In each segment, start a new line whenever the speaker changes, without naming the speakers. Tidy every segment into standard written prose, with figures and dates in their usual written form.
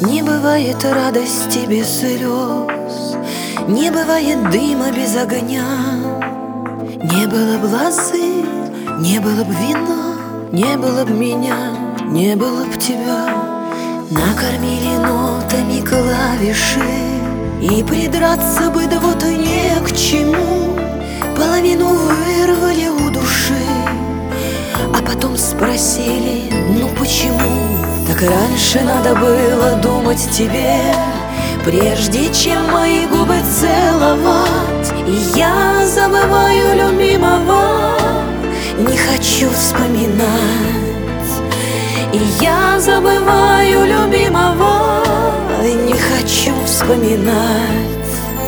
Не бывает радости без слез, не бывает дыма без огня. Не было б лозы, не было б вина, не было б меня, не было б тебя. Накормили нотами клавиши, и придраться бы да вот не к чему. Половину вырвали у души, а потом спросили, ну почему? Так раньше надо было думать тебе, прежде чем мои губы целовать. И я забываю любимого, не хочу вспоминать. И я забываю любимого, не хочу вспоминать.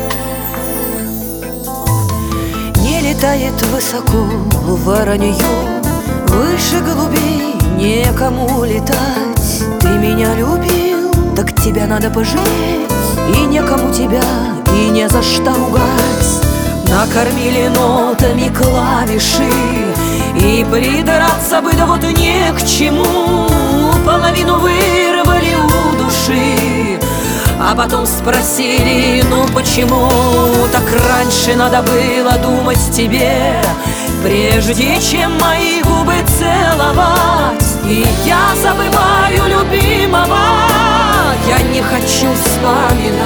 Не летает высоко воронье, выше голубей некому летать. Ты меня любил, так тебя надо пожалеть, и некому тебя, и не за что ругать. Накормили нотами клавиши, и придраться бы да вот не к чему. Половину вырвали у души, а потом спросили, ну почему? Так раньше надо было думать тебе, прежде чем мои губы целовать. И я забываю любимого, я не хочу вспоминать.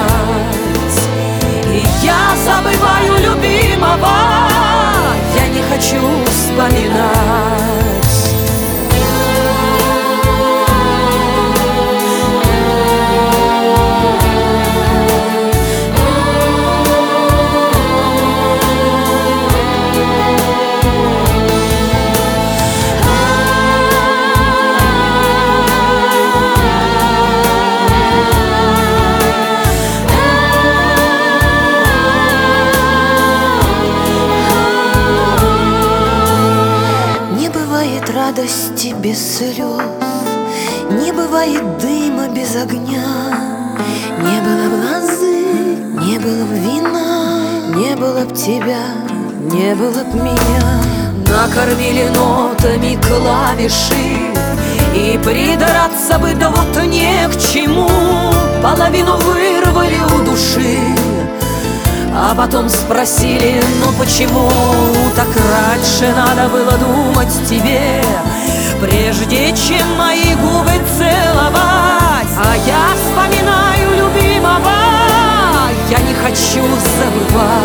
И я забываю любимого, я не хочу вспоминать. Радости без слез, не бывает дыма без огня. Не было б лозы, не было б вина, не было б тебя, не было б меня. Накормили нотами клавиши, и придраться бы да вот не к чему. Половину вырвали у души, а потом спросили, ну почему? Так раньше надо было думать тебе, прежде чем мои губы целовать. А я вспоминаю любимого, я не хочу забывать.